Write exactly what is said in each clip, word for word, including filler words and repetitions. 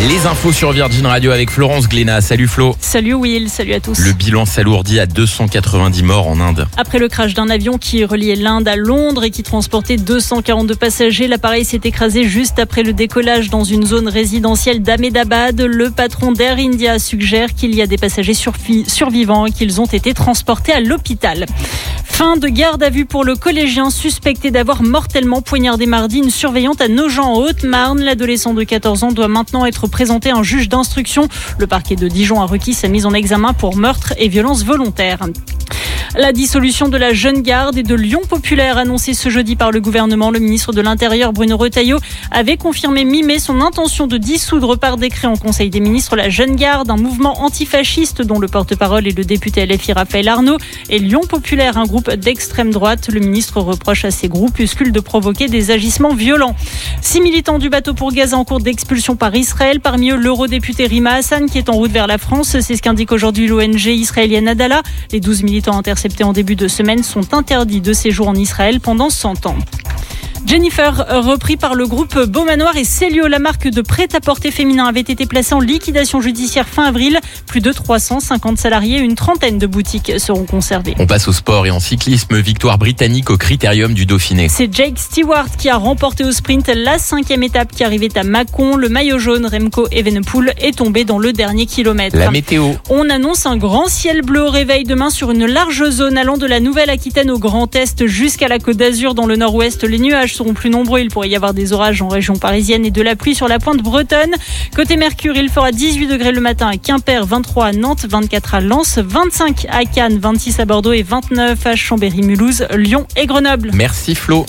Les infos sur Virgin Radio avec Florence Glénat. Salut Flo. Salut Will, salut à tous. Le bilan s'alourdit à deux cent quatre-vingt-dix morts en Inde. Après le crash d'un avion qui reliait l'Inde à Londres et qui transportait deux cent quarante-deux passagers, l'appareil s'est écrasé juste après le décollage dans une zone résidentielle d'Ahmedabad. Le patron d'Air India suggère qu'il y a des passagers survi- survivants et qu'ils ont été transportés à l'hôpital. Fin de garde à vue pour le collégien suspecté d'avoir mortellement poignardé mardi une surveillante à Nogent en Haute-Marne. L'adolescent de quatorze ans doit maintenant être présenté à un juge d'instruction. Le parquet de Dijon a requis sa mise en examen pour meurtre et violence volontaire. La dissolution de la Jeune Garde et de Lyon Populaire annoncée ce jeudi par le gouvernement. Le ministre de l'Intérieur Bruno Retailleau avait confirmé mi-mai son intention de dissoudre par décret en Conseil des ministres la Jeune Garde, un mouvement antifasciste dont le porte-parole est le député L F I Raphaël Arnaud, et Lyon Populaire, un groupe d'extrême droite. Le ministre reproche à ces groupuscules de provoquer des agissements violents. Six militants du bateau pour Gaza en cours d'expulsion par Israël, parmi eux l'eurodéputé Rima Hassan qui est en route vers la France. C'est ce qu'indique aujourd'hui l'O N G israélienne Adala. Les douze militants interceptés en début de semaine sont interdits de séjour en Israël pendant cent ans. Jennifer, repris par le groupe Beaumanoir et Célio, la marque de prêt-à-porter féminin avait été placée en liquidation judiciaire fin avril. Plus de trois cent cinquante salariés et une trentaine de boutiques seront conservées. On passe au sport et en cyclisme, victoire britannique au Critérium du Dauphiné. C'est Jake Stewart qui a remporté au sprint la cinquième étape qui arrivait à Mâcon. Le maillot jaune Remco Evenepoel est tombé dans le dernier kilomètre. La météo. On annonce un grand ciel bleu au réveil demain sur une large zone allant de la Nouvelle-Aquitaine au Grand Est jusqu'à la Côte d'Azur dans le nord-ouest. Les nuages seront plus nombreux. Il pourrait y avoir des orages en région parisienne et de la pluie sur la pointe bretonne. Côté Mercure, il fera dix-huit degrés le matin à Quimper, vingt-trois à Nantes, vingt-quatre à Lens, vingt-cinq à Cannes, vingt-six à Bordeaux et vingt-neuf à Chambéry-Mulhouse, Lyon et Grenoble. Merci Flo.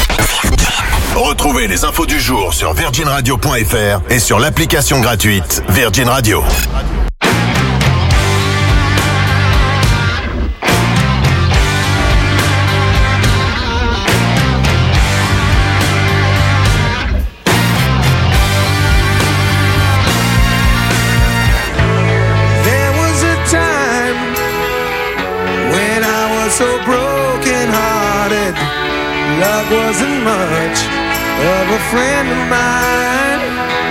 Retrouvez les infos du jour sur virgin radio point f r et sur l'application gratuite Virgin Radio. So broken hearted, love wasn't much of a friend of mine.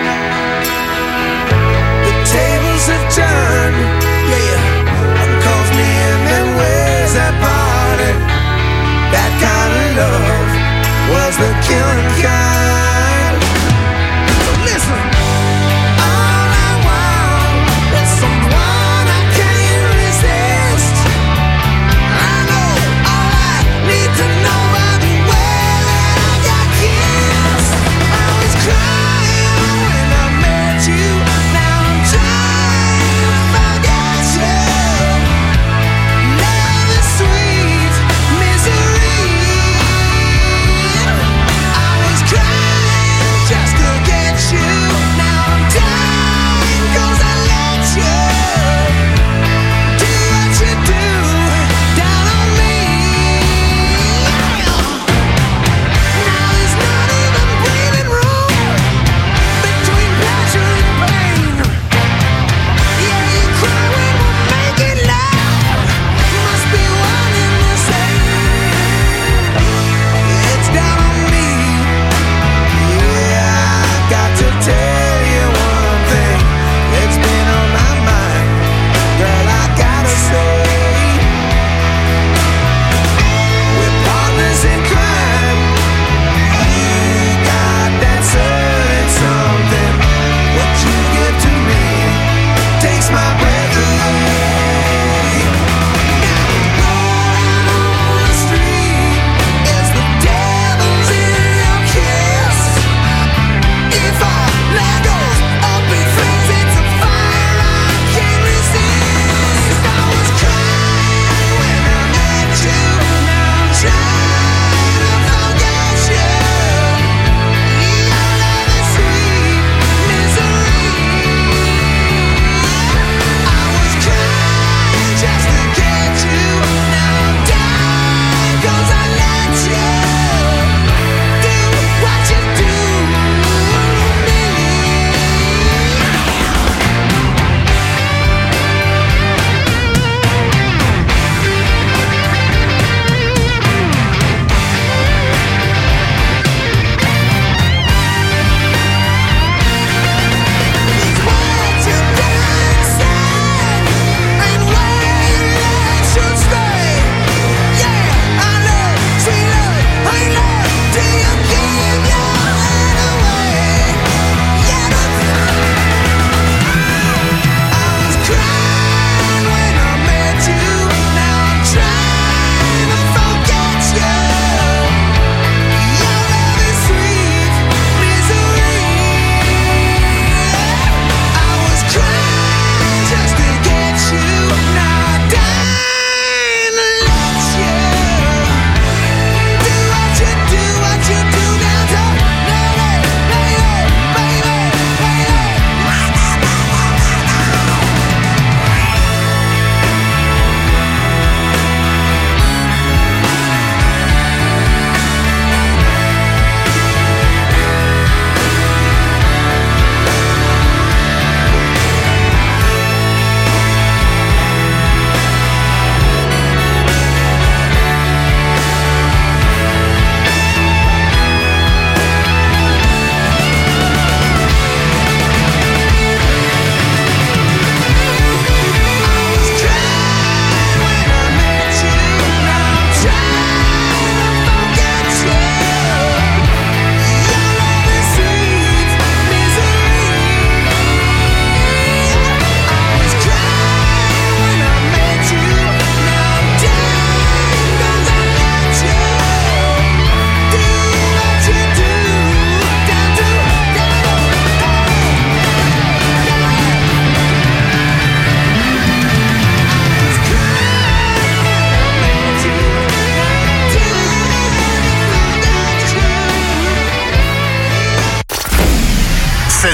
The tables have turned, yeah, one calls me and then ways that parted. That kind of love was the killing kind. So listen, all I want is someone I can't resist. To know by the way that I got kissed. I was crying when I met you. Now I'm trying to forget you. Love is sweet misery. I was crying just to get you. Now I'm dying 'cause I let you do what you do down on me. Me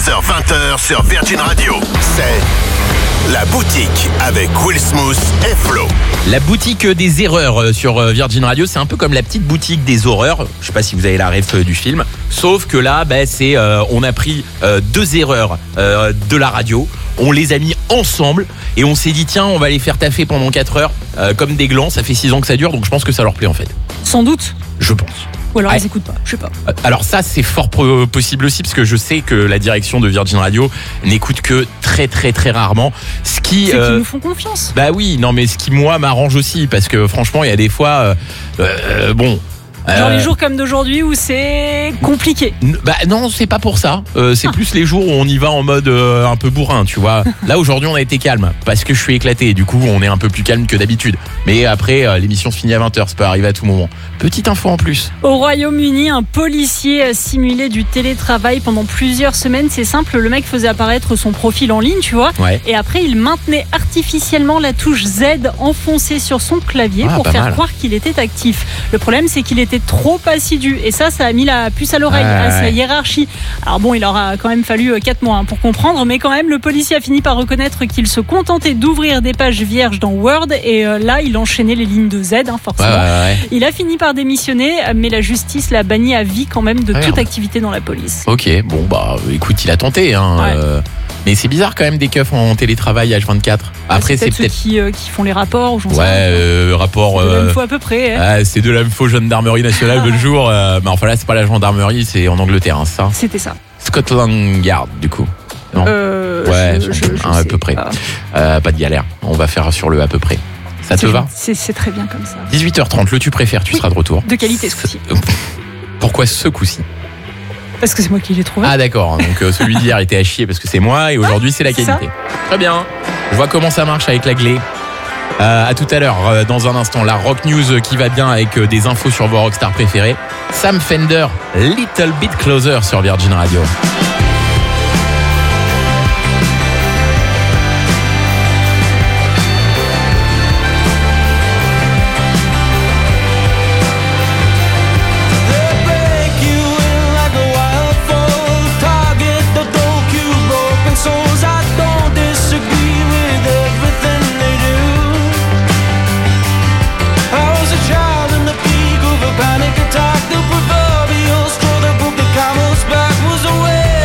heures vingt heures sur Virgin Radio. C'est La Boutique avec Will Smooth et Flo. La boutique des erreurs sur Virgin Radio, c'est un peu comme la petite boutique des horreurs. Je sais pas si vous avez la ref du film. Sauf que là, bah, c'est, euh, on a pris euh, deux erreurs euh, de la radio. On les a mis ensemble et on s'est dit tiens, on va les faire taffer pendant quatre heures euh, comme des glands. Ça fait six ans que ça dure, donc je pense que ça leur plaît en fait. Sans doute. Je pense. Ou alors Ouais. ils écoutent pas, je sais pas. Alors ça, c'est fort pro- possible aussi parce que je sais que la direction de Virgin Radio n'écoute que très très très rarement. Ce qui, C'est euh, qu'ils nous font confiance. bah oui, non mais ce qui moi m'arrange aussi parce que franchement, il y a des fois, euh, euh, bon. Genre euh, les jours comme d'aujourd'hui où c'est compliqué. N- Bah non, c'est pas pour ça. Euh, c'est Ah. plus les jours où on y va en mode euh, un peu bourrin, tu vois. Là aujourd'hui, on a été calme parce que je suis éclaté. Du coup, on est un peu plus calme que d'habitude. Mais après, euh, l'émission se finit à vingt heures, ça peut arriver à tout moment. Petite info en plus. Au Royaume-Uni, un policier a simulé du télétravail pendant plusieurs semaines. C'est simple, le mec faisait apparaître son profil en ligne, tu vois. Ouais. Et après, il maintenait artificiellement la touche Z enfoncée sur son clavier Ah, pour pas faire mal. croire qu'il était actif. Le problème, c'est qu'il était trop assidu. Et ça, ça a mis la puce à l'oreille Ah, à sa ouais. hiérarchie. Alors bon, il aura quand même fallu quatre mois hein, pour comprendre. Mais quand même, le policier a fini par reconnaître qu'il se contentait d'ouvrir des pages vierges dans Word. Et euh, là, il enchaînait les lignes de Z, hein, Ouais, forcément. ouais, ouais. Il a fini par démissionner, mais la justice l'a banni à vie quand même de Ah, toute merde. activité dans la police. Ok, bon bah écoute, il a tenté. Hein, Ouais. euh, mais c'est bizarre quand même des keufs en télétravail H vingt-quatre. Après, c'est peut-être peut-être. ceux qui, euh, qui font les rapports ou j'en sais Ouais, rien. euh, rapport. De la euh, même fois à peu près. hein. ah, c'est de l'info gendarmerie nationale le jour. Euh, mais enfin là, c'est pas la gendarmerie, c'est en Angleterre, hein, c'est ça. C'était ça. Scotland Yard, du coup. Non. Euh, Ouais, je, je- je à sais peu près. pas. Euh, pas de galère. On va faire sur le à peu près. Ça te C'est- va c'est, c'est très bien comme ça. dix-huit heures trente, le tu préfères, tu Oui. seras de retour. De qualité ce coup-ci. Pourquoi ce coup-ci? Parce que c'est moi qui l'ai trouvé. Ah d'accord, donc euh, celui d'hier était à chier parce que c'est moi et aujourd'hui c'est la c'est qualité. Très bien, je vois comment ça marche avec la glé. Euh, à tout à l'heure, euh, dans un instant, la rock news qui va bien avec euh, des infos sur vos rockstars préférés. Sam Fender, Little Bit Closer sur Virgin Radio. They break you in like a wildfall. Target the dull cube, broken souls. I don't disagree with everything they do. I was a child in the peak of a panic attack. The proverbial straw that broke the camel's back was a way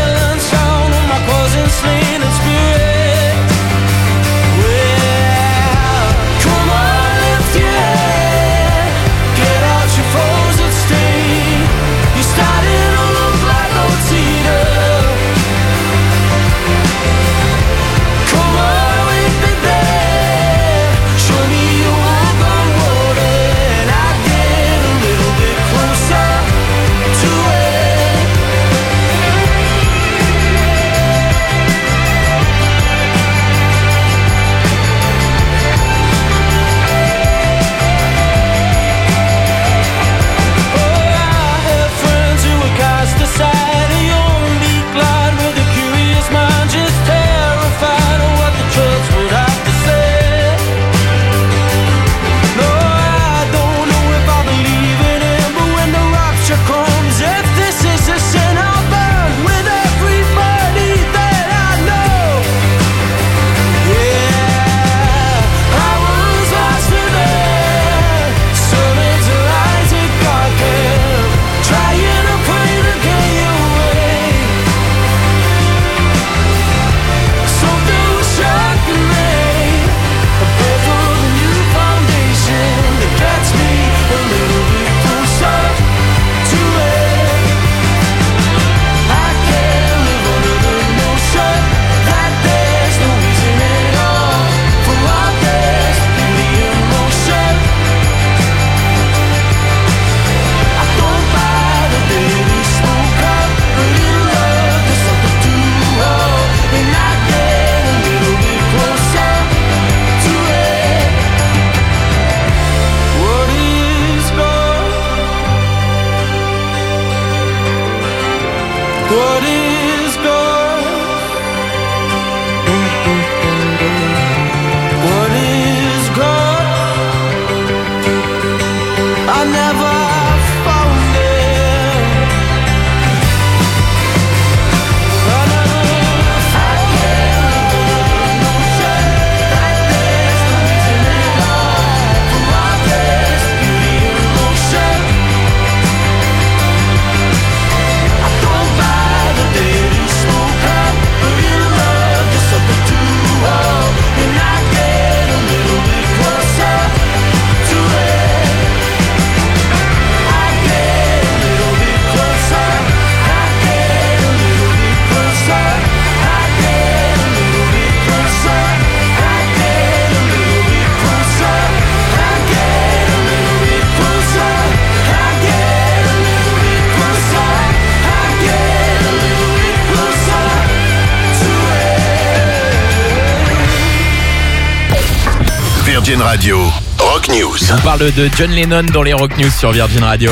Virgin Radio, Rock News. On parle de John Lennon dans les Rock News sur Virgin Radio.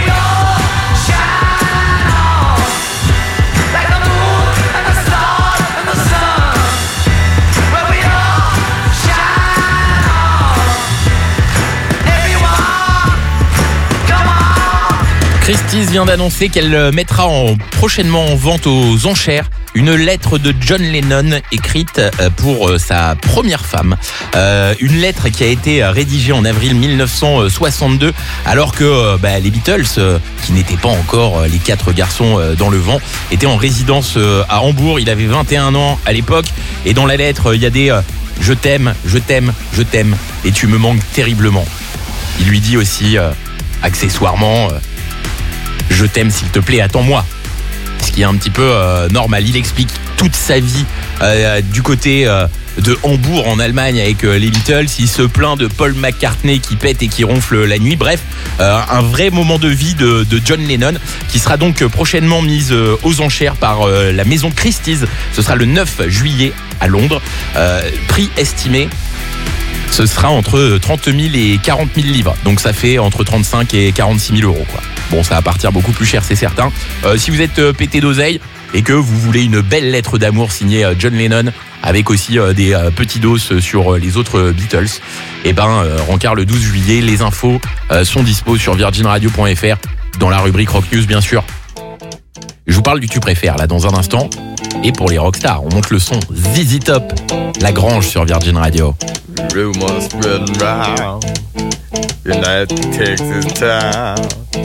Christie's vient d'annoncer qu'elle mettra en, prochainement en vente aux enchères une lettre de John Lennon écrite pour sa première femme. Euh, une lettre qui a été rédigée en avril mille neuf cent soixante-deux alors que bah, les Beatles, qui n'étaient pas encore les quatre garçons dans le vent, étaient en résidence à Hambourg. Il avait vingt et un ans à l'époque et dans la lettre, il y a des euh, « je t'aime, je t'aime, je t'aime et tu me manques terriblement ». Il lui dit aussi, euh, accessoirement... Euh, je t'aime s'il te plaît, attends-moi. Ce qui est un petit peu euh, normal. Il explique toute sa vie euh, du côté euh, de Hambourg en Allemagne avec euh, les Beatles. Il se plaint de Paul McCartney qui pète et qui ronfle la nuit. Bref, euh, un vrai moment de vie de, de John Lennon qui sera donc prochainement mise euh, aux enchères par euh, la maison Christie's. Ce sera le neuf juillet à Londres. Euh, prix estimé, ce sera entre trente mille et quarante mille livres. Donc ça fait entre trente-cinq et quarante-six mille euros quoi. Bon, ça va partir beaucoup plus cher, c'est certain. Euh, si vous êtes euh, pété d'oseille et que vous voulez une belle lettre d'amour signée euh, John Lennon, avec aussi euh, des euh, petits dos sur euh, les autres euh, Beatles, et ben, euh, rencard le douze juillet. Les infos euh, sont dispo sur virgin radio point f r dans la rubrique Rock News, bien sûr. Je vous parle du tu préfères là dans un instant. Et pour les rockstars, on monte le son. Z Z Top, La Grange sur Virgin Radio. Rumors spreading round United Texas town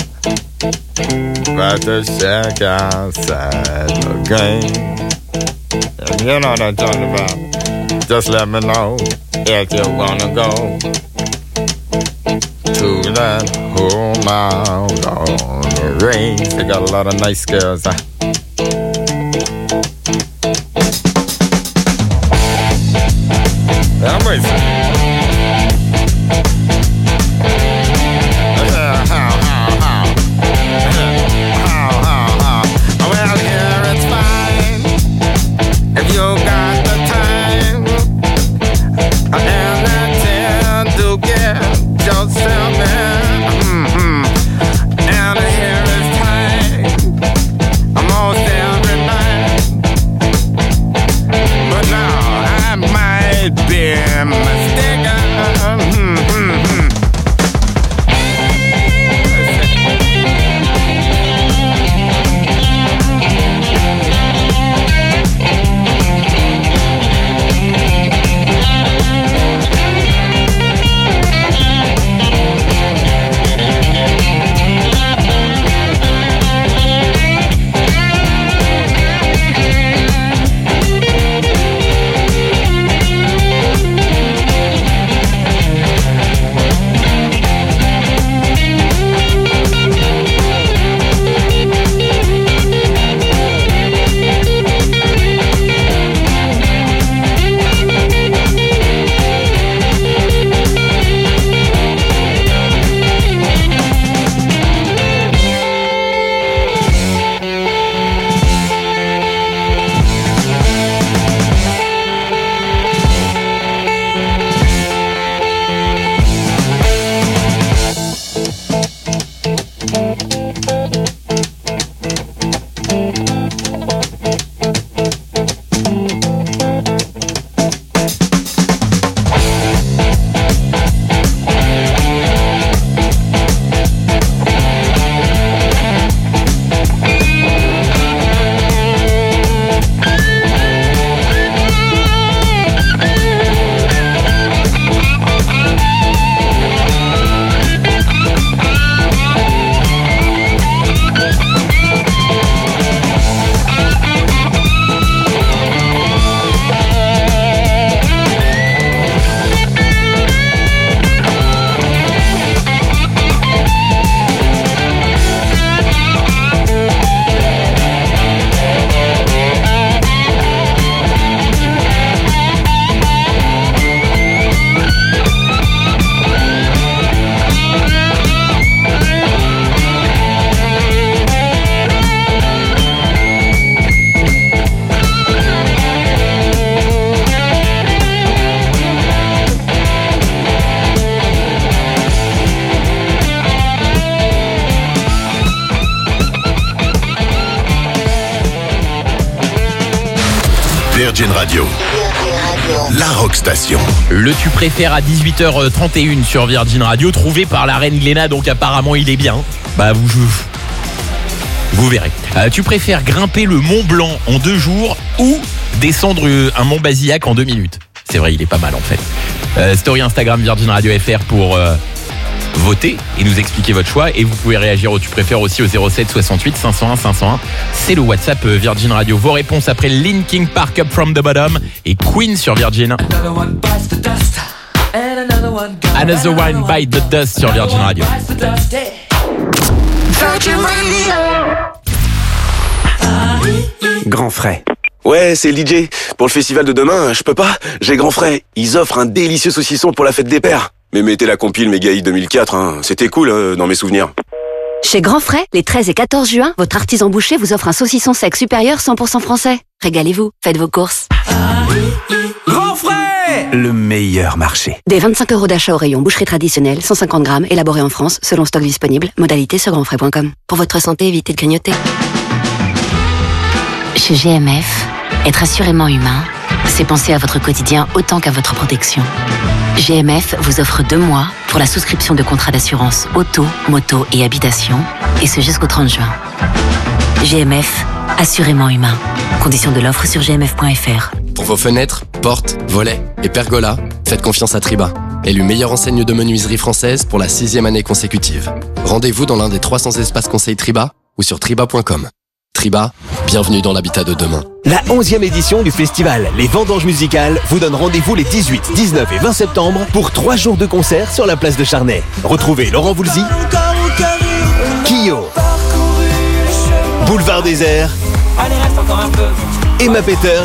about the shack outside the game. And you know what I'm talking about. Just let me know if you wanna go to that home out on the range. They got a lot of nice girls. Huh? I'm racing. I'm Virgin Radio. La Rock Station. Le tu préfères à dix-huit heures trente et une sur Virgin Radio, trouvé par la reine Gléna, donc apparemment il est bien. Bah vous, vous verrez. Euh, tu préfères grimper le Mont Blanc en deux jours ou descendre un Mont Basillac en deux minutes? C'est vrai, il est pas mal en fait. Euh, story Instagram Virgin Radio F R pour euh, voter et nous expliquer votre choix. Et vous pouvez réagir au tu préfères aussi au zéro sept soixante-huit cinq cent un cinq cent un. C'est le WhatsApp Virgin Radio. Vos réponses après Linkin Park, Up From The Bottom et Queen sur Virgin. Another One Bite The Dust sur Virgin Radio. Grand frais. Ouais, c'est le D J. Pour le festival de demain, je peux pas. J'ai grand frais. Ils offrent un délicieux saucisson pour la fête des pères. Mais mettez la compile Mégaï deux mille quatre, hein. C'était cool euh, dans mes souvenirs. Chez Grand Frais, les treize et quatorze juin, votre artisan boucher vous offre un saucisson sec supérieur cent pour cent français. Régalez-vous, faites vos courses. Grand Frais, le meilleur marché. Des vingt-cinq euros d'achat au rayon boucherie traditionnelle, cent cinquante grammes, élaboré en France, selon stock disponible. Modalité sur grandfrais point com. Pour votre santé, évitez de grignoter. Chez G M F, être assurément humain, c'est penser à votre quotidien autant qu'à votre protection. G M F vous offre deux mois pour la souscription de contrats d'assurance auto, moto et habitation, et ce jusqu'au trente juin. G M F, assurément humain. Conditions de l'offre sur g m f point f r. Pour vos fenêtres, portes, volets et pergolas, faites confiance à Triba, élu meilleure enseigne de menuiserie française pour la sixième année consécutive. Rendez-vous dans l'un des trois cents espaces conseils Triba ou sur triba point com. Triba, bienvenue dans l'habitat de demain. La onzième édition du festival Les Vendanges Musicales vous donne rendez-vous les dix-huit, dix-neuf et vingt septembre pour trois jours de concerts sur la place de Charnay. Retrouvez Laurent Voulzy, Kyo, Boulevard Désert, Emma Peters,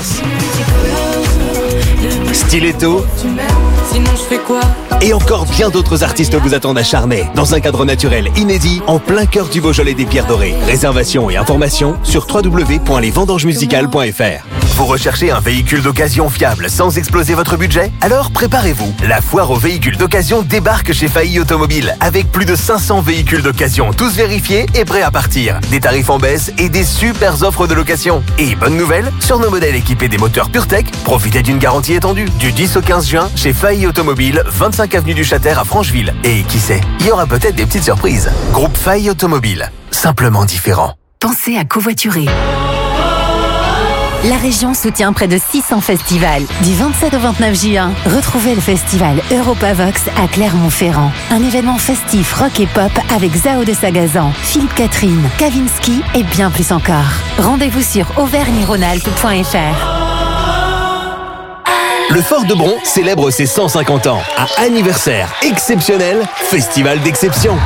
Stiletto, sinon je fais quoi? Et encore bien d'autres artistes vous attendent à Charnay, dans un cadre naturel inédit, en plein cœur du Beaujolais des Pierres Dorées. Réservation et informations sur w w w point les vendanges musicales point f r. Vous recherchez un véhicule d'occasion fiable sans exploser votre budget? Alors préparez-vous. La foire aux véhicules d'occasion débarque chez Failly Automobile avec plus de cinq cents véhicules d'occasion, tous vérifiés et prêts à partir. Des tarifs en baisse et des super offres de location. Et bonne nouvelle, sur nos modèles équipés des moteurs PureTech, profitez d'une garantie étendue. Du dix au quinze juin, chez Failly Automobile, vingt-cinq avenue du Châter à Francheville. Et qui sait, il y aura peut-être des petites surprises. Groupe Failly Automobile, simplement différent. Pensez à covoiturer. La région soutient près de six cents festivals. Du vingt-sept au vingt-neuf juin, retrouvez le festival Europavox à Clermont-Ferrand. Un événement festif rock et pop avec Zao de Sagazan, Philippe Catherine, Kavinsky et bien plus encore. Rendez-vous sur auvergne rhône alpes point f r. Le Fort de Bron célèbre ses cent cinquante ans. À anniversaire exceptionnel, festival d'exception.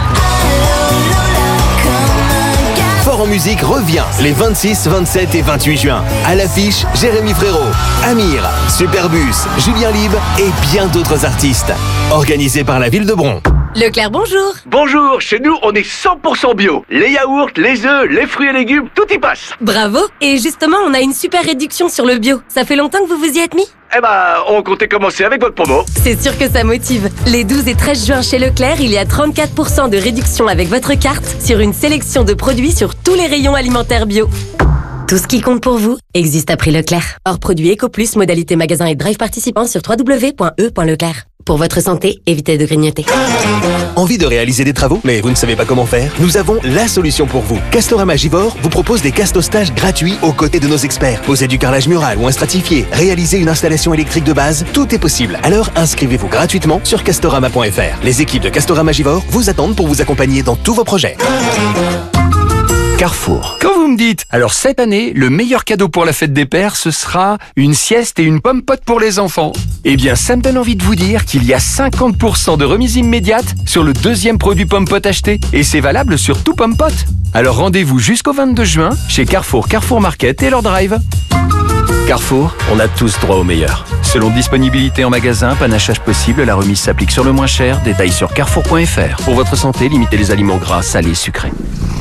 Fort en musique revient les vingt-six, vingt-sept et vingt-huit juin. À l'affiche, Jérémy Frérot, Amir, Superbus, Julien Libre et bien d'autres artistes. Organisé par la ville de Bron. Leclerc, bonjour. Bonjour, chez nous on est cent pour cent bio. Les yaourts, les œufs, les fruits et légumes, tout y passe. Bravo. Et justement, on a une super réduction sur le bio. Ça fait longtemps que vous vous y êtes mis? Eh ben, on comptait commencer avec votre promo. C'est sûr que ça motive. Les douze et treize juin chez Leclerc, il y a trente-quatre pour cent de réduction avec votre carte sur une sélection de produits sur tous les rayons alimentaires bio. Tout ce qui compte pour vous existe à prix Leclerc. Hors produit EcoPlus, modalité magasin et drive participant sur w w w point e point leclerc. Pour votre santé, évitez de grignoter. Envie de réaliser des travaux, mais vous ne savez pas comment faire? Nous avons la solution pour vous. Castorama Givor vous propose des castostages gratuits aux côtés de nos experts. Poser du carrelage mural ou un stratifié, réaliser une installation électrique de base, tout est possible. Alors inscrivez-vous gratuitement sur castorama point f r. Les équipes de Castorama Givor vous attendent pour vous accompagner dans tous vos projets. Carrefour. Quand vous me dites, alors cette année, le meilleur cadeau pour la fête des pères, ce sera une sieste et une pomme pote pour les enfants. Eh bien, ça me donne envie de vous dire qu'il y a cinquante pour cent de remise immédiate sur le deuxième produit pomme pote acheté. Et c'est valable sur tout pomme pote. Alors rendez-vous jusqu'au vingt-deux juin chez Carrefour, Carrefour Market et leur drive. Carrefour, on a tous droit au meilleur. Selon disponibilité en magasin, panachage possible, la remise s'applique sur le moins cher. Détails sur carrefour point f r. Pour votre santé, limitez les aliments gras, salés, sucrés.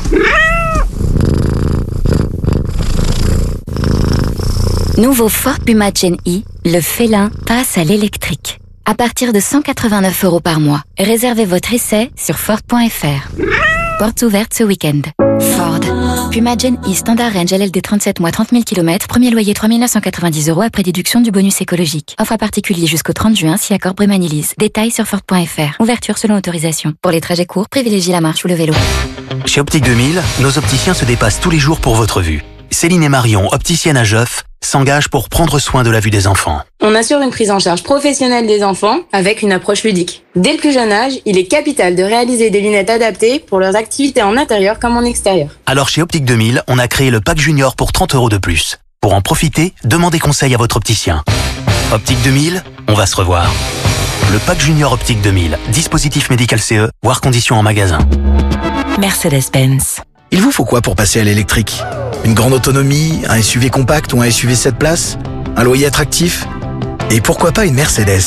Nouveau Ford Puma Gen E, le félin passe à l'électrique. À partir de cent quatre-vingt-neuf euros par mois. Réservez votre essai sur Ford point f r. Portes ouvertes ce week-end. Ford. Puma Gen E Standard Range L L D trente-sept mois trente mille kilomètres, premier loyer trois mille neuf cent quatre-vingt-dix euros après déduction du bonus écologique. Offre à particulier jusqu'au trente juin si accord Brémanilise. Détails sur Ford point F R. Ouverture selon autorisation. Pour les trajets courts, privilégiez la marche ou le vélo. Chez Optique deux mille, nos opticiens se dépassent tous les jours pour votre vue. Céline et Marion, opticiennes à Geoff, s'engagent pour prendre soin de la vue des enfants. On assure une prise en charge professionnelle des enfants avec une approche ludique. Dès le plus jeune âge, il est capital de réaliser des lunettes adaptées pour leurs activités en intérieur comme en extérieur. Alors chez Optique deux mille, on a créé le pack junior pour trente euros de plus. Pour en profiter, demandez conseil à votre opticien. Optique deux mille, on va se revoir. Le pack junior Optique deux mille, dispositif médical C E, voire conditions en magasin. Mercedes-Benz. Il vous faut quoi pour passer à l'électrique? Une grande autonomie, un S U V compact ou un S U V sept places? Un loyer attractif? Et pourquoi pas une Mercedes?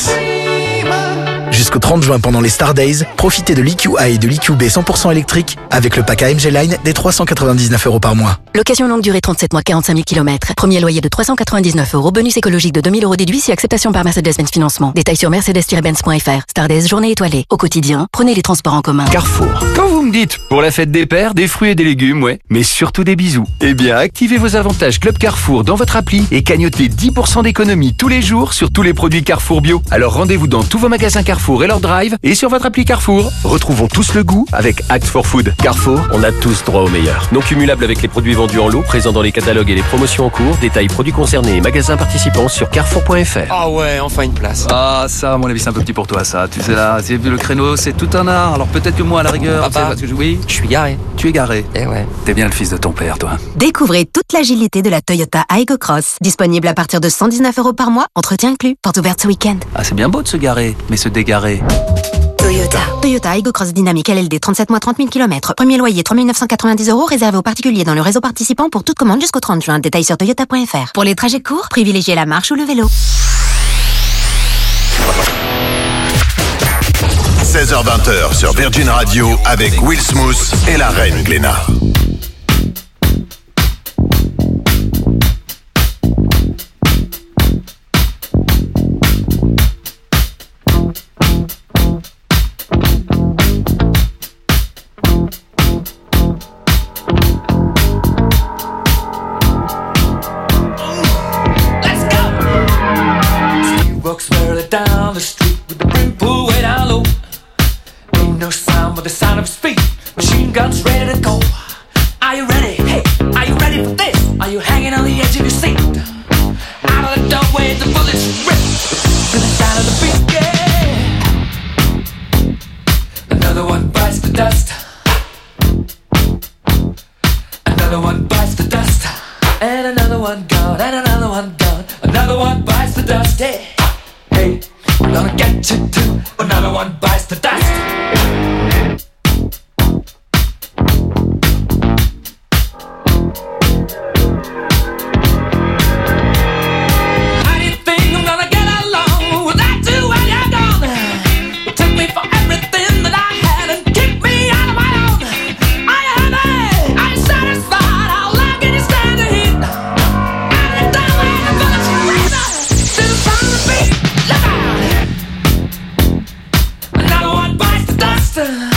Jusqu'au trente juin pendant les Star Days, profitez de l'E Q A et de l'E Q B cent pour cent électrique avec le pack A M G Line des trois cent quatre-vingt-dix-neuf euros par mois. Location longue durée trente-sept mois, quarante-cinq mille kilomètres. Premier loyer de trois cent quatre-vingt-dix-neuf euros. Bonus écologique de deux mille euros déduit si acceptation par Mercedes-Benz Financement. Détails sur mercedes tiret benz point F R. Star Days, journée étoilée. Au quotidien, prenez les transports en commun. Carrefour. Quand vous me dites, pour la fête des pères, des fruits et des légumes, ouais, mais surtout des bisous. Eh bien, activez vos avantages Club Carrefour dans votre appli et cagnotez dix pour cent d'économie tous les jours sur tous les produits Carrefour Bio. Alors rendez-vous dans tous vos magasins Carrefour et leur drive et sur votre appli Carrefour. Retrouvons tous le goût avec Act for Food. Carrefour, on a tous droit au meilleur. Non cumulable avec les produits vendus en lot, présents dans les catalogues et les promotions en cours. Détails produits concernés et magasins participants sur carrefour point F R. Ah ouais, enfin une place. Ah ça, à mon avis, c'est un peu petit pour toi ça. Tu sais là, c'est le créneau, c'est tout un art. Alors peut-être que moi à la rigueur, Papa, tu sais, parce que je... oui, je suis garé. Tu es garé. Eh ouais. T'es bien le fils de ton père, toi. Découvrez toute l'agilité de la Toyota Aygo Cross. Disponible à partir de cent dix-neuf euros par mois, entretien inclus. Porte ouverte ce week-end. Ah c'est bien beau de se garer, mais se dégarer. Toyota. Toyota Aygo Cross Dynamique L L D trente-sept mois trente mille kilomètres. Premier loyer trois mille neuf cent quatre-vingt-dix euros réservé aux particuliers dans le réseau participant pour toute commande jusqu'au trente juin. Détails sur toyota point F R. Pour les trajets courts, privilégiez la marche ou le vélo. seize heures vingt sur Virgin Radio avec Will Smooth et la reine Glenna. Walks further down the street with the brim pulled way down low. Ain't no sound but the sound of his feet. Machine guns ready to go. Are you ready? Hey, are you ready for this? Are you hanging on the edge of your seat? Out of the doorway, the bullets rip to the sound of the beat. Yeah. Another one bites the dust. Another one bites the dust. And another one gone. And another one gone. Another one bites the dust. Yeah. Hey, I'm gonna get you too. Another one bites the dust. How do you think I'm gonna get along without you when you're gone? You took me for everything that I had and kicked me out of my own. Are you happy? Are you satisfied? How long can you stand the heat? Out of the doorway, the bullets rip to the sound of the beat. Look out! Another one bites the dust.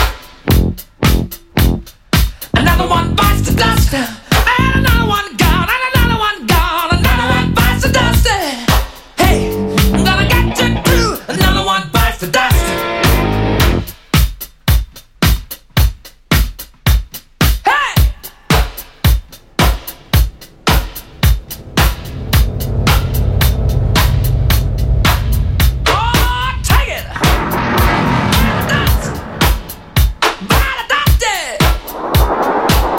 Another one bites the dust. And another one gone. And another one gone. Another one bites the dust. Hey, I'm gonna get you too. Another one bites the dust. Hey! Oh, take it! Dust! By the dust, yeah!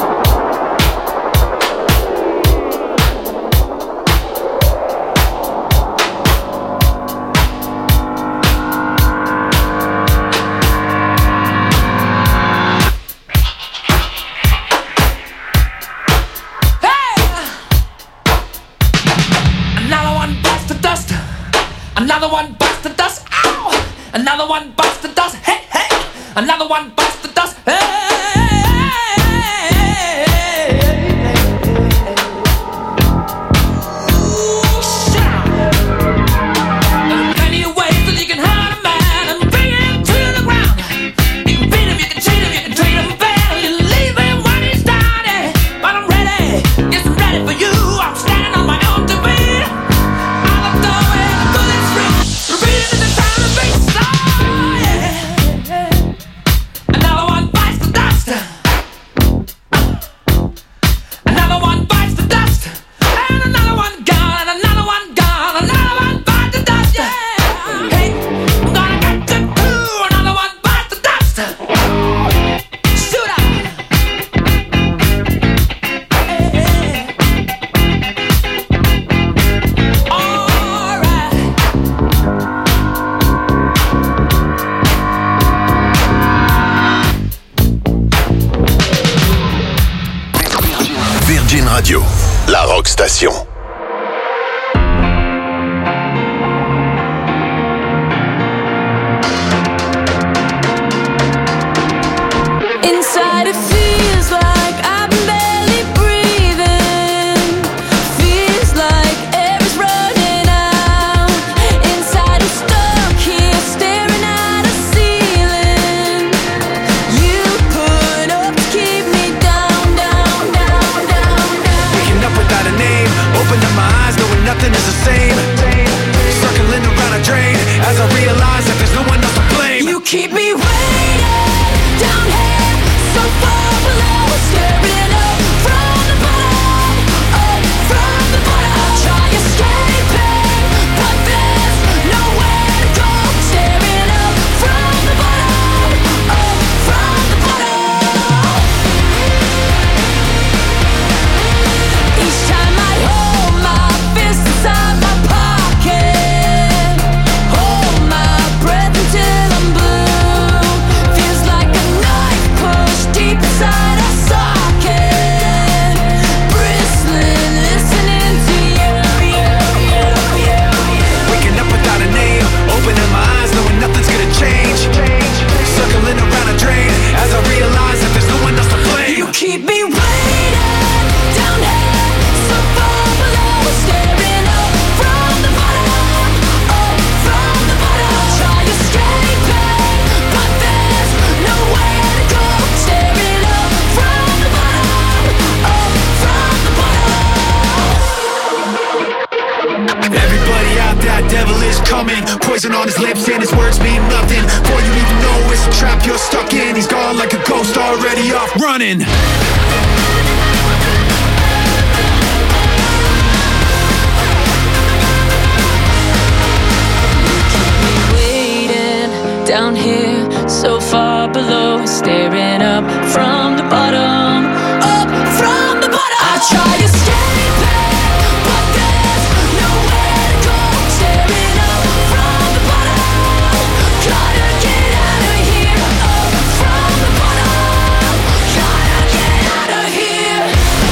Another one bites the dust. Another one bites the dust. Ow! Another one bites the dust. Hey, hey! Another one bites the dust. Hey! Ooh, shout! There are plenty of ways that you can hurt a man and bring him to the ground. You can beat him, you can cheat him, you can treat him bad, or you leave him when he's down. Yeah. But I'm ready. sensation. Inside it feels like I'm barely breathing. Feels like air is running out. Inside I'm stuck here staring at a ceiling. You put up to keep me down, down, down, down, down. Waking up without a name, open up my eyes knowing nothing is the same. Circling around a drain as I realize that there's no one else to blame. You keep me waiting down here, so far below, staring up from the bottom, up from the bottom. I try escaping, but there's nowhere to go. Staring up from the bottom, up from the bottom. Each time I hold my fist inside my pocket, hold my breath until I'm blue. Feels like a knife pushed deep inside a socket. Bristling, listening to you, you, you, you, you. Waking up without a name, opening my eyes knowing nothing's gonna change. Circling around a drain as I realize that there's no one else to blame. You keep me waiting down here, so far below, staring up from the bottom, up from the bottom. I try escaping, but there's nowhere to go. Staring up from the bottom, up from the bottom. Everybody out there, devil is coming. Poison on his lips and his words mean nothing. Before you even know it's a trap you're stuck in. He's gone like a ghost already off running. Waiting down here, so far below, staring up from the bottom, up from the bottom. I try escaping, but there's nowhere to go. Staring up from the bottom, gotta get out of here. Up from the bottom, gotta get out of here.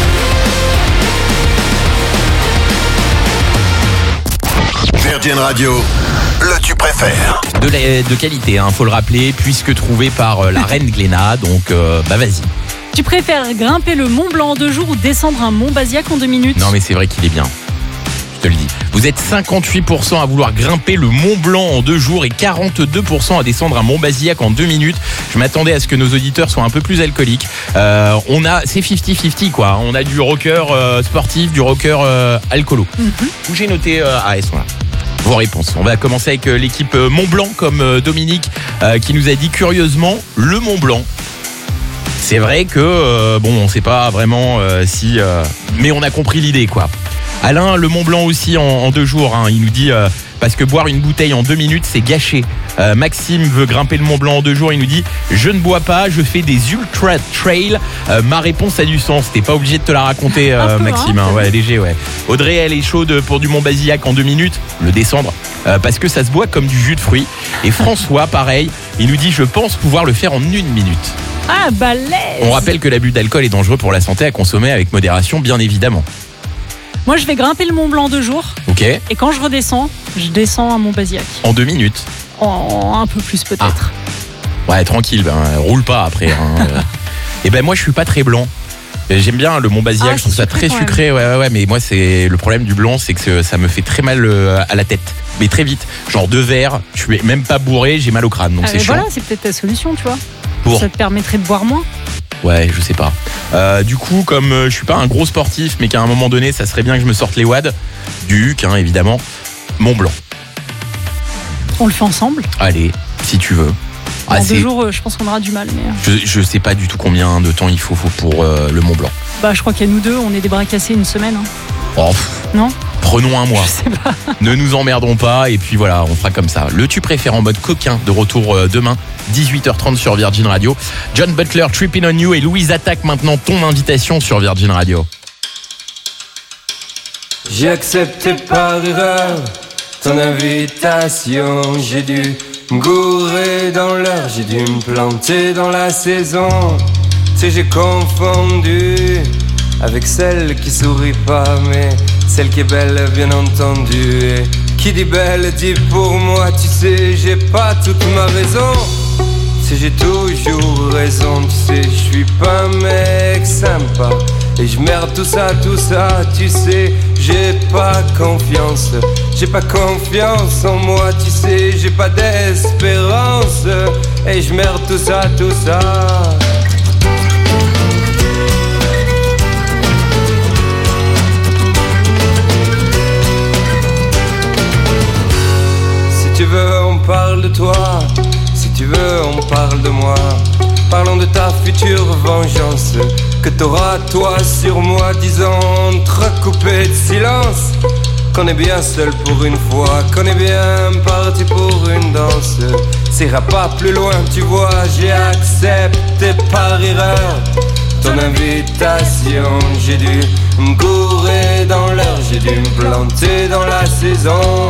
Virgin Radio, le tu préfères. De, la- de qualité, hein, faut le rappeler, puisque trouvé par euh, la reine Glénat, donc euh, bah vas-y. Tu préfères grimper le Mont Blanc en deux jours ou descendre un Mont Basiac en deux minutes? Non mais c'est vrai qu'il est bien, je te le dis. Vous êtes cinquante-huit pour cent à vouloir grimper le Mont Blanc en deux jours et quarante-deux pour cent à descendre un Mont Basiac en deux minutes. Je m'attendais à ce que nos auditeurs soient un peu plus alcooliques. Euh, on a, c'est cinquante cinquante quoi. On a du rocker euh, sportif, du rocker euh, alcoolo. Où j'ai noté, euh, ah elles sont là. Vos réponses. On va commencer avec euh, l'équipe euh, Mont Blanc comme euh, Dominique euh, qui nous a dit curieusement le Mont Blanc. C'est vrai que euh, bon, on sait pas vraiment euh, si, euh, mais on a compris l'idée quoi. Alain, le Mont Blanc aussi en, en deux jours. Hein, il nous dit euh, parce que boire une bouteille en deux minutes c'est gâché. Euh, Maxime veut grimper le Mont Blanc en deux jours. Il nous dit je ne bois pas, je fais des ultra trails. Euh, ma réponse a du sens. T'es pas obligé de te la raconter, euh, peu, Maxime. Hein, ouais, léger, ouais. Audrey, elle est chaude pour du Mont Basiac en deux minutes, le descendre, euh, parce que ça se boit comme du jus de fruits. Et François, pareil, il nous dit je pense pouvoir le faire en une minute. Ah, balèze. On rappelle que l'abus d'alcool est dangereux pour la santé, à consommer avec modération, bien évidemment. Moi, je vais grimper le Mont Blanc en deux jours. Ok. Et quand je redescends, je descends à Mont Basiac. En deux minutes. En un peu plus peut-être. Ah. Ouais, tranquille, ben, roule pas après. Hein. Et ben moi, je suis pas très blanc. J'aime bien le Mont Basiac, Ah, je trouve ça sucré très quand sucré. Ouais, ouais, ouais, mais moi, c'est le problème du blanc, c'est que ça me fait très mal euh, à la tête. Mais très vite. Genre deux verres, je suis même pas bourré, j'ai mal au crâne, donc Ah, c'est mais chiant. voilà, c'est peut-être ta solution, tu vois. Pour Ça te permettrait de boire moins. Ouais, je sais pas. Euh, du coup, comme euh, je suis pas un gros sportif, mais qu'à un moment donné, ça serait bien que je me sorte les wads, du Huc, hein, évidemment, Mont Blanc. On le fait ensemble. Allez, si tu veux. En Ah, deux c'est- jours, euh, je pense qu'on aura du mal. Mais euh, je, je sais pas du tout combien de temps il faut, faut pour euh, le Mont Blanc. bah, je crois qu'il y a nous deux, on est des bras cassés une semaine. hein. Oh, pff, Non prenons un mois. Je sais pas. Ne nous emmerdons pas et puis voilà, on fera comme ça. Le tu préfères en mode coquin, de retour euh, demain, dix-huit heures trente sur Virgin Radio. John Butler, Trippin' on You et Louise Attaque maintenant ton invitation sur Virgin Radio. J'ai accepté par erreur ton invitation. J'ai dû me gourer dans l'heure, j'ai dû me planter dans la saison. Tu sais, j'ai confondu avec celle qui sourit pas, mais celle qui est belle bien entendu. Et qui dit belle dit pour moi, tu sais, j'ai pas toute ma raison. Si j'ai toujours raison, tu sais, je suis pas un mec sympa. Et je merde tout ça, tout ça, tu sais, j'ai pas confiance. J'ai pas confiance en moi, tu sais, j'ai pas d'espérance. Et je merde tout ça, tout ça. Si tu veux, on parle de toi. Si tu veux, on parle de moi. Parlons de ta future vengeance que t'auras toi sur moi, disant entrecoupé de silence qu'on est bien seul pour une fois, qu'on est bien parti pour une danse. Ça ira pas plus loin, tu vois, j'ai accepté par erreur ton invitation. J'ai dû me gourer dans l'heure, j'ai dû me planter dans la saison.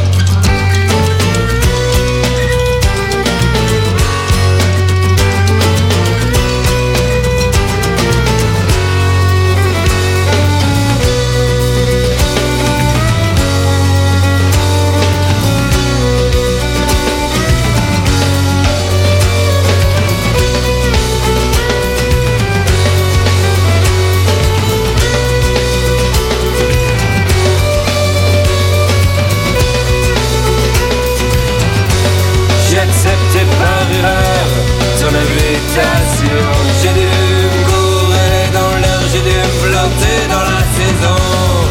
Ton invitation, j'ai dû me gourer dans l'heure, j'ai dû me planter dans la saison.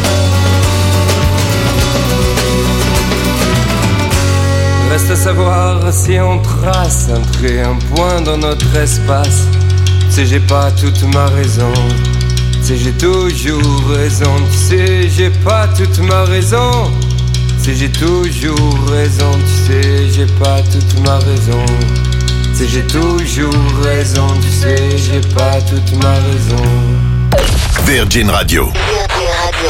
Reste à savoir si on trace un trait, un point dans notre espace. Tu sais, j'ai pas toute ma raison. Tu sais, j'ai toujours raison. Tu sais, j'ai pas toute ma raison. Tu sais, j'ai toujours raison. Tu sais, j'ai pas toute ma raison. Tu sais, j'ai toujours raison, tu sais, j'ai pas toute ma raison. Virgin Radio. Virgin Radio.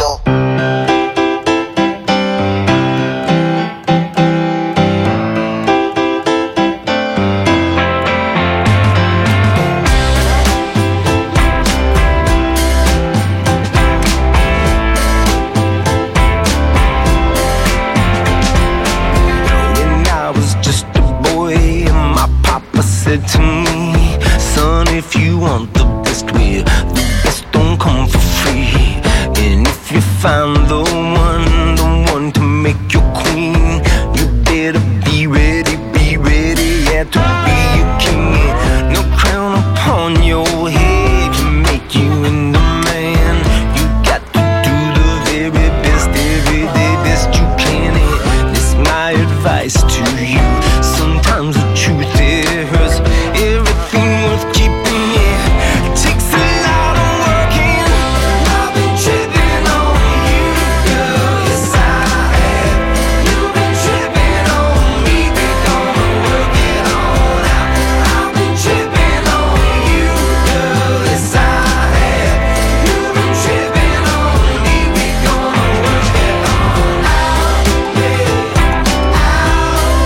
To me, son, if you want the best way, the best don't come for free. And if you find the one, the one to make you queen, you better be ready, be ready, yeah, to be a king. No crown upon your head can make you into man. You got to do the very best, every day best you can. And it's my advice to you. Sometimes the truth it hurts. Everything worth keeping, yeah, it takes a lot of working. I've been tripping on you, girl, yes I have. You've been tripping on me, we're gonna work it on out. I've been tripping on you, girl, yes I have. You've been tripping on me, we're gonna work it on out, yeah, out, yeah.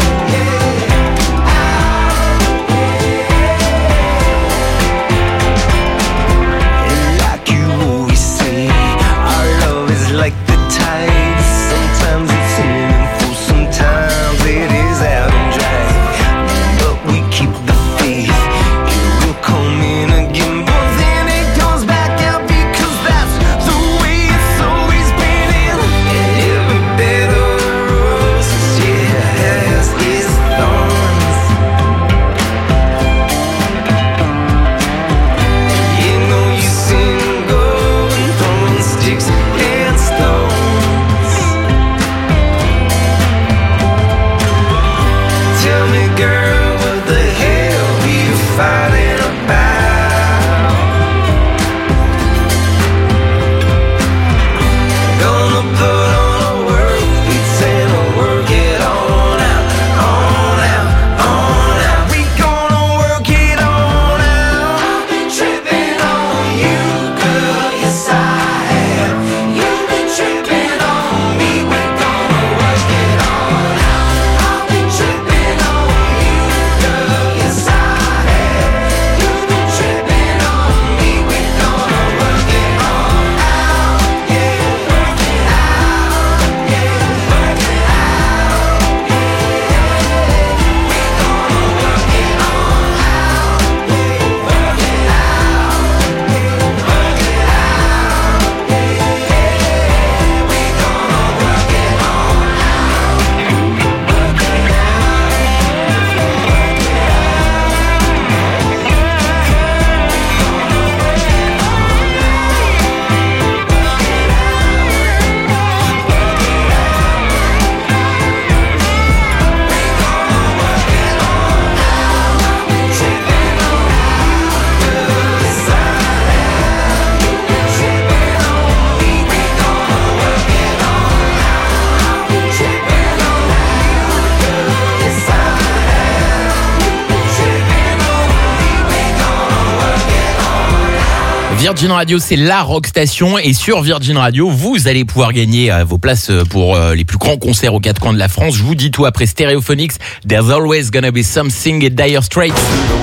Virgin Radio, c'est la rock station et sur Virgin Radio, vous allez pouvoir gagner euh, vos places pour euh, les plus grands concerts aux quatre coins de la France. Je vous dis tout après Stereophonics, There's Always Gonna Be Something et Dire Straits.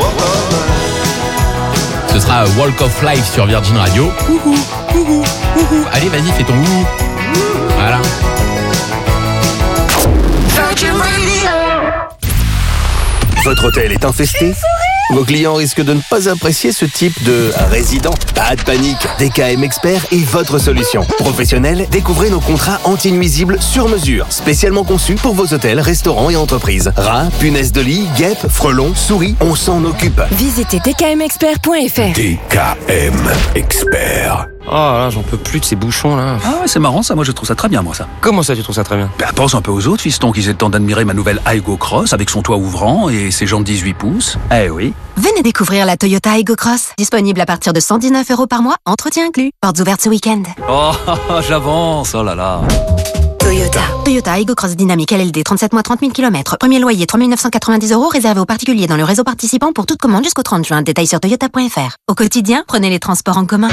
Ce sera Walk of Life sur Virgin Radio. Ouhou, ouhou, ouhou. Allez, vas-y, fais ton ouhou. Voilà. Votre hôtel est infesté ? Vos clients risquent de ne pas apprécier ce type de résident. Pas de panique, D K M Expert est votre solution. Professionnel, découvrez nos contrats anti-nuisibles sur mesure, spécialement conçus pour vos hôtels, restaurants et entreprises. Rats, punaises de lit, guêpes, frelons, souris, on s'en occupe. Visitez d k m expert point f r. D K M Expert. Oh là, j'en peux plus de ces bouchons là. Ah ouais, c'est marrant ça, moi je trouve ça très bien moi ça. Comment ça tu trouves ça très bien? Bah pense un peu aux autres fistons qui aient le temps d'admirer ma nouvelle Aygo Cross avec son toit ouvrant et ses jantes dix-huit pouces. Eh oui. Venez découvrir la Toyota Aygo Cross. Disponible à partir de cent dix-neuf euros par mois, entretien inclus. Portes ouvertes ce week-end. Oh, j'avance, oh là là. Toyota. Toyota Aygo Cross Dynamique L L D, trente-sept mois, trente mille kilomètres. Premier loyer, trois mille neuf cent quatre-vingt-dix euros, réservé aux particuliers dans le réseau participant pour toute commande jusqu'au trente juin. Détails sur toyota point f r. Au quotidien, prenez les transports en commun.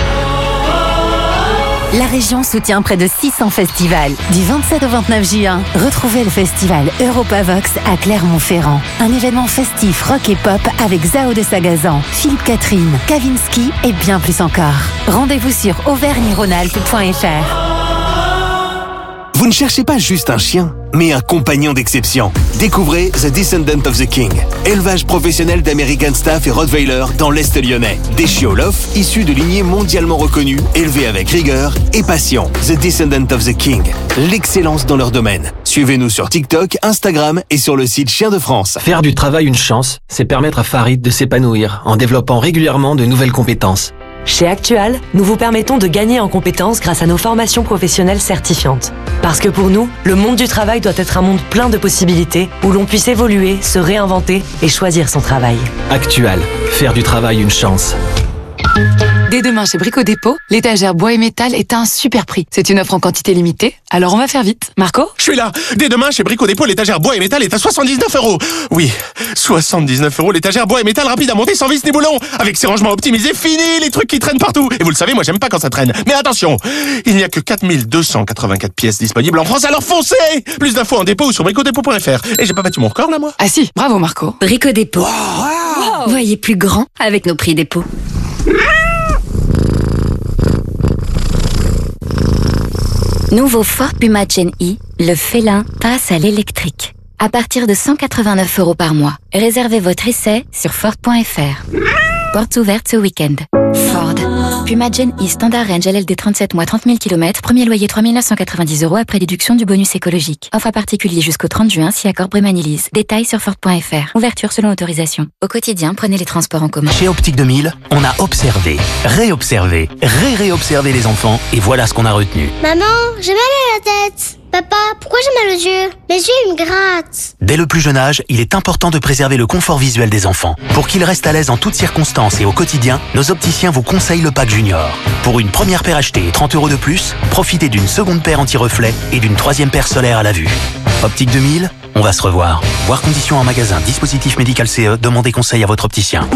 La région soutient près de six cents festivals. Du vingt-sept au vingt-neuf juin, retrouvez le festival Europavox à Clermont-Ferrand. Un événement festif rock et pop avec Zao de Sagazan, Philippe Catherine, Kavinsky et bien plus encore. Rendez-vous sur auvergne rhône alpes point f r. Vous ne cherchez pas juste un chien, mais un compagnon d'exception. Découvrez The Descendant of the King, élevage professionnel d'American Staff et Rottweiler dans l'Est lyonnais. Des chiots Lof issus de lignées mondialement reconnues, élevés avec rigueur et passion. The Descendant of the King, l'excellence dans leur domaine. Suivez-nous sur TikTok, Instagram et sur le site Chien de France. Faire du travail une chance, c'est permettre à Farid de s'épanouir en développant régulièrement de nouvelles compétences. Chez Actual, nous vous permettons de gagner en compétences grâce à nos formations professionnelles certifiantes. Parce que pour nous, le monde du travail doit être un monde plein de possibilités où l'on puisse évoluer, se réinventer et choisir son travail. Actual, faire du travail une chance. Dès demain chez Brico Dépôt, l'étagère bois et métal est à un super prix. C'est une offre en quantité limitée, alors on va faire vite. Marco ? Je suis là. Dès demain chez Brico Dépôt, l'étagère bois et métal est à soixante-dix-neuf euros. Oui, soixante-dix-neuf euros, l'étagère bois et métal rapide à monter sans vis ni boulon. Avec ses rangements optimisés, fini les trucs qui traînent partout. Et vous le savez, moi j'aime pas quand ça traîne. Mais attention, il n'y a que quatre mille deux cent quatre-vingt-quatre pièces disponibles en France, alors foncez. Plus d'infos en dépôt ou sur brico dépôt point f r. Et j'ai pas battu mon record là, moi? Ah si, bravo Marco. Brico Dépôt. Wow, wow. Voyez plus grand avec nos prix dépôt. Nouveau Ford Puma Gen E, le félin passe à l'électrique. À partir de cent quatre-vingt-neuf euros par mois. Réservez votre essai sur Ford point f r. Portes ouvertes ce week-end. Ford. Puma Gen E Standard Range L L D trente-sept mois, trente mille kilomètres. Premier loyer trois mille neuf cent quatre-vingt-dix euros après déduction du bonus écologique. Offre à particulier jusqu'au trente juin si accord Brémanilise. Détails sur Ford point f r. Ouverture selon autorisation. Au quotidien, prenez les transports en commun. Chez Optique deux mille, on a observé, réobservé, ré-réobservé les enfants et voilà ce qu'on a retenu. Maman, j'ai mal à la tête. Papa, pourquoi j'ai mal aux yeux? Les yeux, ils me grattent. Dès le plus jeune âge, il est important de préserver le confort visuel des enfants. Pour qu'ils restent à l'aise en toutes circonstances et au quotidien, nos opticiens vous conseillent le pack Junior. Pour une première paire achetée et trente euros de plus, profitez d'une seconde paire anti-reflet et d'une troisième paire solaire à la vue. Optique deux mille, on va se revoir. Voir conditions en magasin, dispositif médical C E, demandez conseil à votre opticien.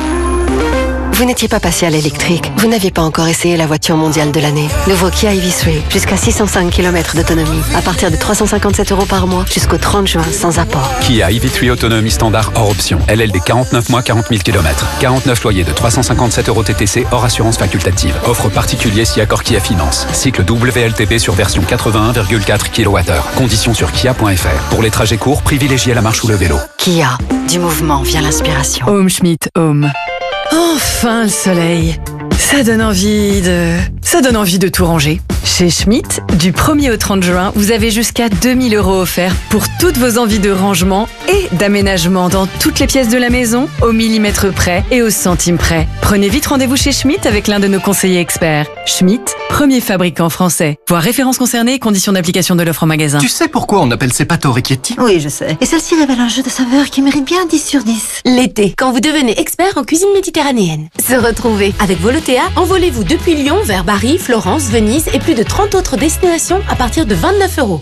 Vous n'étiez pas passé à l'électrique. Vous n'aviez pas encore essayé la voiture mondiale de l'année. Nouveau Kia E V trois, jusqu'à six cent cinq kilomètres d'autonomie. À partir de trois cent cinquante-sept euros par mois, jusqu'au trente juin, sans apport. Kia E V trois autonomie standard hors option. L L D quarante-neuf mois, quarante mille kilomètres. quarante-neuf loyers de trois cent cinquante-sept euros T T C hors assurance facultative. Offre particulier si accord Kia Finance. Cycle W L T P sur version quatre-vingt-un virgule quatre kilowattheures. Conditions sur kia point f r. Pour les trajets courts, privilégiez la marche ou le vélo. Kia, du mouvement vient l'inspiration. Home Schmidt Home. Enfin le soleil. Ça donne envie de... Ça donne envie de tout ranger. Chez Schmitt, du premier au trente juin, vous avez jusqu'à deux mille euros offerts pour toutes vos envies de rangement et d'aménagement dans toutes les pièces de la maison, au millimètre près et au centime près. Prenez vite rendez-vous chez Schmitt avec l'un de nos conseillers experts. Schmitt, premier fabricant français. Voir références concernées et conditions d'application de l'offre en magasin. Tu sais pourquoi on appelle ces pâtes orecchietti? Oui, je sais. Et celle-ci révèle un jeu de saveurs qui mérite bien dix sur dix. L'été, quand vous devenez expert en cuisine méditerranéenne. Se retrouver avec Volotea, envolez-vous depuis Lyon vers Bari, Florence, Venise et plus de trente autres destinations à partir de vingt-neuf euros.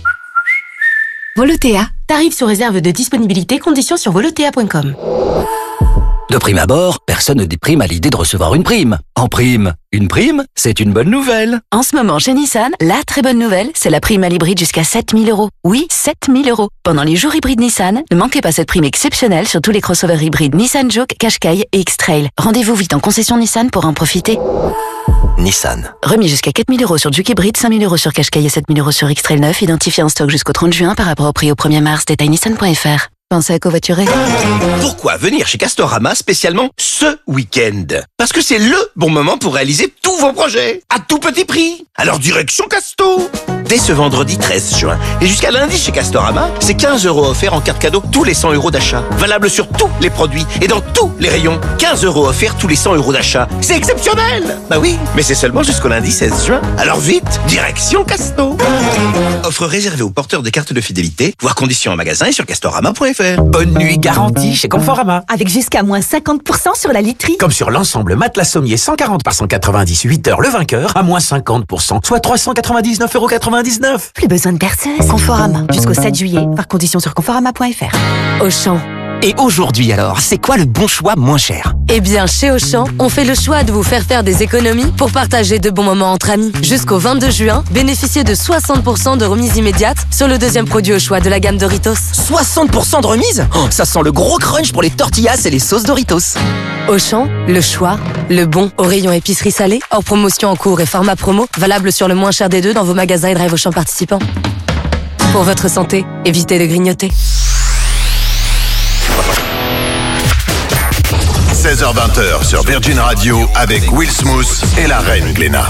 Volotea, tarif sous réserve de disponibilité, conditions sur volotea point com. De prime abord, personne ne déprime à l'idée de recevoir une prime. En prime, une prime, c'est une bonne nouvelle. En ce moment, chez Nissan, la très bonne nouvelle, c'est la prime à l'hybride jusqu'à sept mille euros. Oui, sept mille euros. Pendant les jours hybrides Nissan, ne manquez pas cette prime exceptionnelle sur tous les crossovers hybrides Nissan Juke, Qashqai et X-Trail. Rendez-vous vite en concession Nissan pour en profiter. Nissan. Remis jusqu'à quatre mille euros sur Juke hybride, cinq mille euros sur Qashqai et sept mille euros sur X-Trail neuf, identifié en stock jusqu'au trente juin par rapport au prix au premier mars. Détail nissan point f r. Pensez à covoiturer. Pourquoi venir chez Castorama spécialement ce week-end? Parce que c'est le bon moment pour réaliser tous vos projets à tout petit prix. Alors direction Casto. Dès ce vendredi treize juin et jusqu'à lundi chez Castorama, c'est quinze euros offerts en carte cadeau tous les cent euros d'achat. Valable sur tous les produits et dans tous les rayons. quinze euros offerts tous les cent euros d'achat. C'est exceptionnel. Bah oui, mais c'est seulement jusqu'au lundi seize juin. Alors vite, direction Casto. Offre réservée aux porteurs de cartes de fidélité. Voir conditions en magasin et sur castorama point f r. Bonne nuit garantie chez Conforama. Avec jusqu'à moins cinquante pour cent sur la literie. Comme sur l'ensemble matelas sommier cent quarante par cent quatre-vingt-dix, huit heures le vainqueur, à moins cinquante pour cent, soit trois cent quatre-vingt-dix-neuf euros quatre-vingt-dix-neuf. Plus besoin de perceuse. Conforama. Jusqu'au sept juillet. Voir conditions sur conforama point f r. Auchan. Et aujourd'hui alors, c'est quoi le bon choix moins cher? Eh bien, chez Auchan, on fait le choix de vous faire faire des économies pour partager de bons moments entre amis. Jusqu'au vingt-deux juin, bénéficiez de soixante pour cent de remise immédiate sur le deuxième produit au choix de la gamme Doritos. soixante pour cent de remise? Oh, ça sent le gros crunch pour les tortillas et les sauces Doritos. Auchan, le choix, le bon au rayon épicerie salée, hors promotion en cours et format promo, valable sur le moins cher des deux dans vos magasins et drive Auchan participants. Pour votre santé, évitez de grignoter. seize heures vingt sur Virgin Radio avec Will Smooth et la reine Glénat.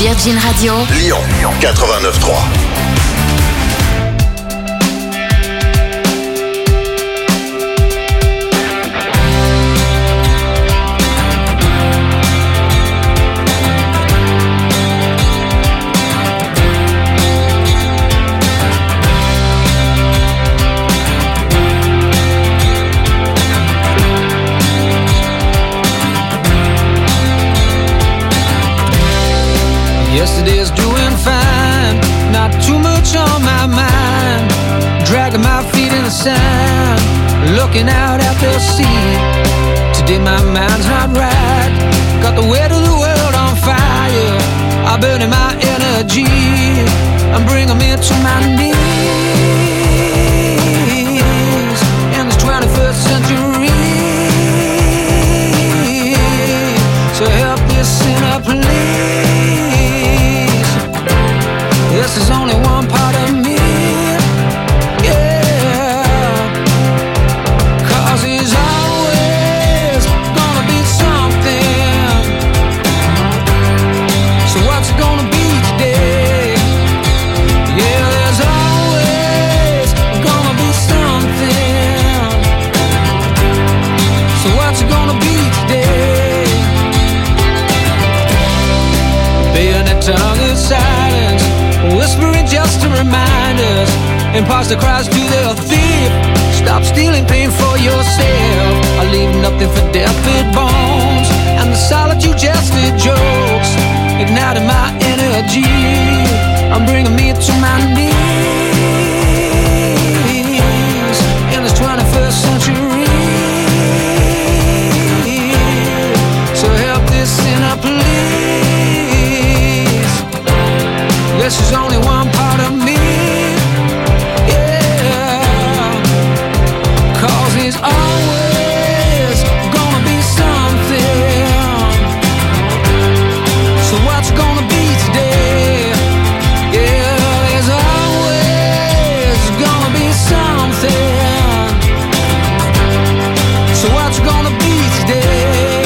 Virgin Radio. Lyon, quatre-vingt-neuf trois. Yesterday's doing fine, not too much on my mind. Dragging my feet in the sand, looking out at the sea. Today my mind's not right, got the weight of the world on fire. I'm burning my energy, I'm bringing me to my knees. In this twenty-first century, so help me, sinner, please. This is only one part of me, yeah. Cause he's always gonna be something. So what's it gonna be today? Yeah, there's always gonna be something. So what's it gonna be today? Bayonet tongue is silence, whispering just to remind us. Imposter cries to the thief, stop stealing pain for yourself. I leave nothing for deathbed bones, and the solitude just the jokes. Igniting my energy, I'm bringing me to my knees. In this twenty-first century, so help this sinner please. This is only one part of me, yeah. Cause he's always gonna be something. So what's it gonna be today? Yeah, there's always gonna be something. So what's it gonna be today?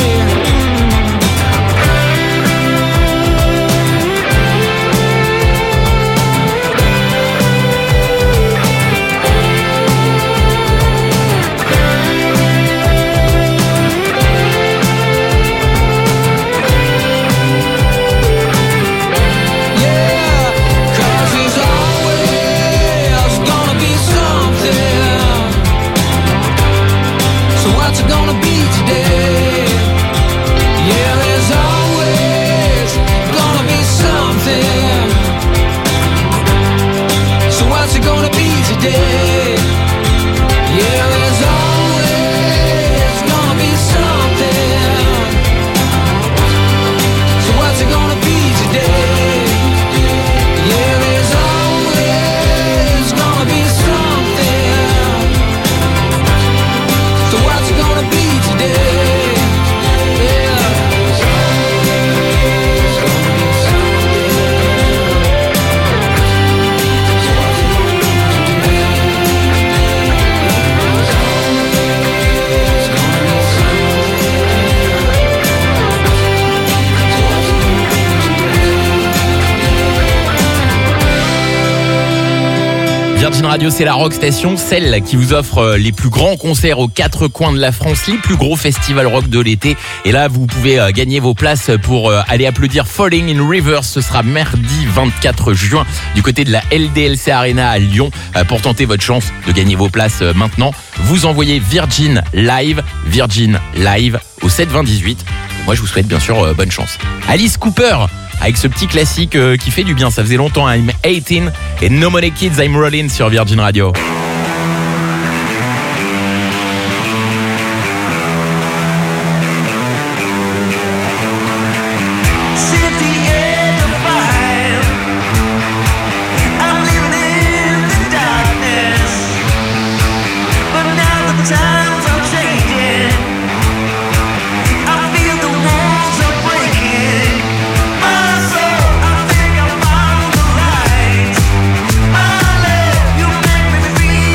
Virgin Radio, c'est la Rock Station, celle qui vous offre les plus grands concerts aux quatre coins de la France, les plus gros festivals rock de l'été. Et là, vous pouvez gagner vos places pour aller applaudir Falling in Reverse. Ce sera mardi vingt-quatre juin du côté de la L D L C Arena à Lyon. Pour tenter votre chance de gagner vos places maintenant, vous envoyez Virgin Live, Virgin Live au sept vingt dix-huit. Moi, je vous souhaite bien sûr bonne chance. Alice Cooper avec ce petit classique euh, qui fait du bien. Ça faisait longtemps, I'm eighteen et No Money Kids, I'm Rollin' sur Virgin Radio. Free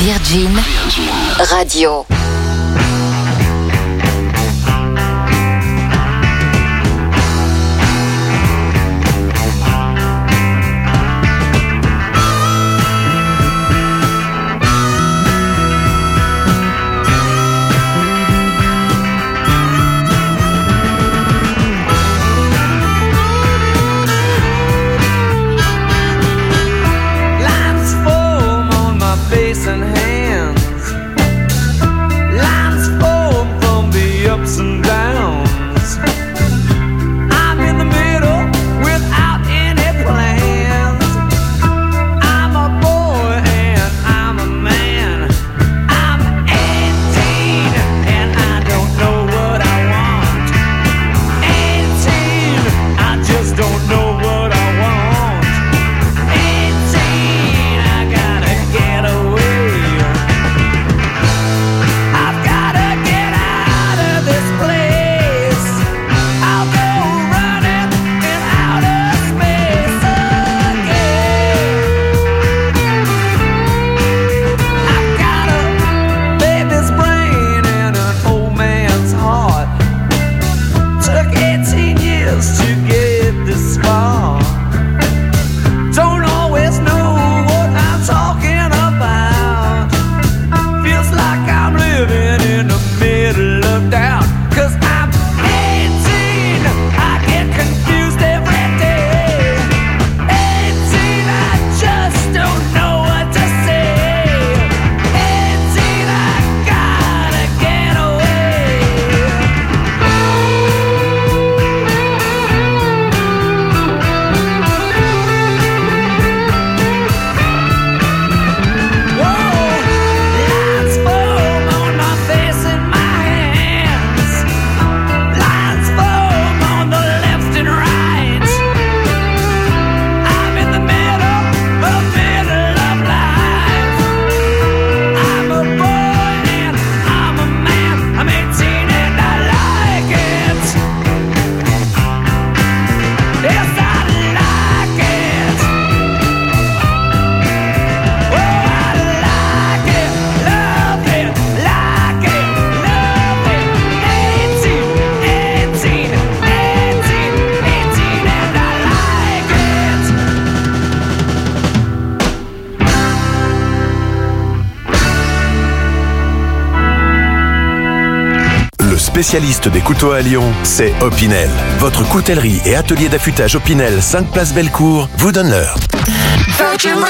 Virgin Radio. Spécialiste des couteaux à Lyon, c'est Opinel. Votre coutellerie et atelier d'affûtage Opinel, cinq place Bellecour, vous donne l'heure. Virgin